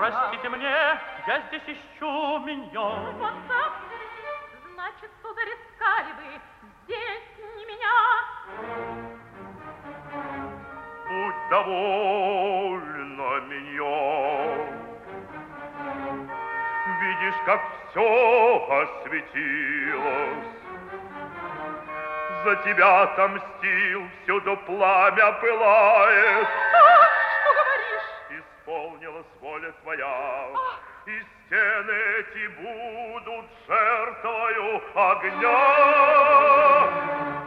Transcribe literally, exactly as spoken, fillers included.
Простите мне, я здесь ищу миньон. Вот так? Значит, сударь, искали вы здесь не меня. Будь довольна, миньон. Видишь, как все осветилось. За тебя отомстил, всюду пламя пылает. А, что говоришь? Исполнилась воля твоя, А. и стены эти будут жертвою огня.